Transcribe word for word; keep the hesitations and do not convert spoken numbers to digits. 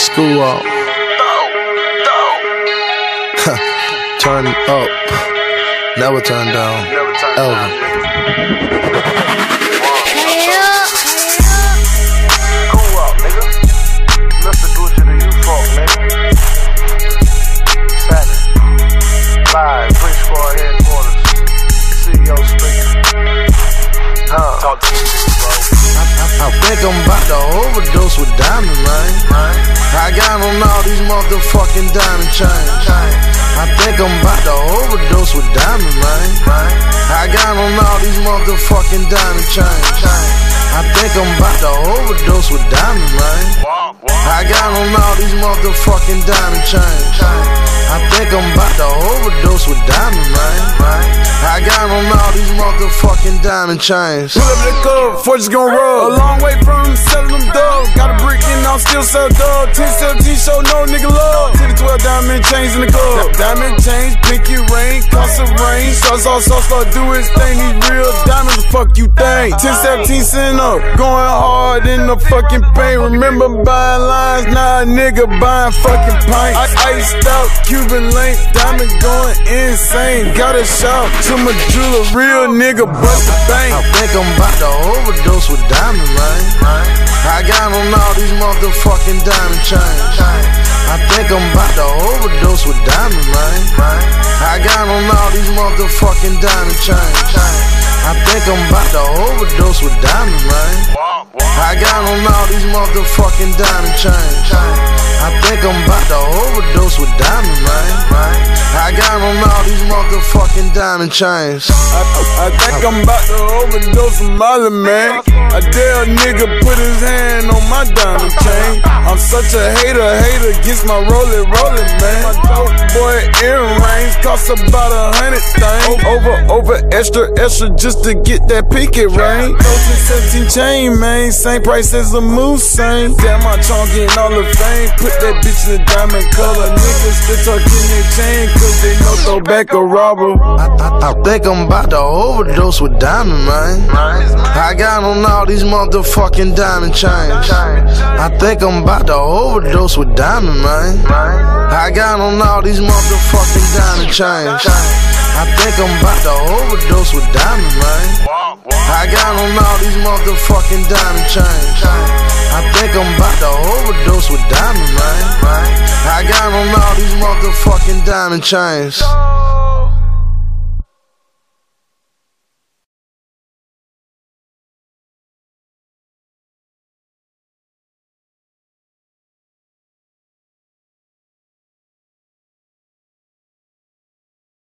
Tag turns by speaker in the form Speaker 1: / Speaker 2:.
Speaker 1: School up. Turn up. Never turn down. Elvin. I think I'm about to overdose with diamond, man. I got on all these motherfucking diamond chains. I think I'm about to overdose with diamond, man. I got on all these motherfucking diamond chains. I think I'm about to overdose with diamond, man. I got on all these motherfucking diamond chains. I think I'm about to overdose with diamond, man. I got on all these motherfucking diamond chains.
Speaker 2: Pull up the club, Fortune's gon' roll. A long way from selling them dogs. Got a brick and I'm still sell dog. ten seventeen show no nigga love. ten to twelve diamond chains in the club. Diamond chains, pinky ring, cost of rain. Sauce, sauce, sauce, start do his thing. These real diamonds, the fuck you think? ten seventeen sitting up, going hard in the fucking paint. Remember buying lines, now a nigga buying fucking pints. Iced out, Cuban link, diamond going insane. Got a shop to my jeweler, real nigga bust the bank.
Speaker 1: I think I'm about to overdose with diamond, man. I got on all these motherfucking diamond chains. I think I'm about to overdose with diamond, man. I got on all these motherfucking diamond chains. I think I'm about to overdose with diamond, man. I got on all these motherfucking diamond chains. I think I'm about to overdose with diamond, man. I got on all these motherfucking diamond chains.
Speaker 2: I, I, I think I'm about to overdose with Molly, man. I dare a nigga put his hand on my diamond chain. I'm such a hater, hater gets my rollin', rollin', man. My dope boy earrings cost about a hundred things. Over, over, extra, extra just to get that pinky ring. thirteen seventeen chain, man. Same price as a moose, same. Damn, my chunk getting all the fame. Put that bitch in a diamond color. Niggas still tucking their chain cause they know throw back a robber.
Speaker 1: I, I, I think I'm about to overdose with diamond, man. I got on all these motherfucking diamond chains. I think I'm about to overdose with diamond, man. I got on all these motherfucking diamond chains. I think I'm about to overdose with diamond, man. I got on all these motherfucking diamond chains. I think I'm about to overdose with diamond, man. I got on all these motherfucking diamond chains.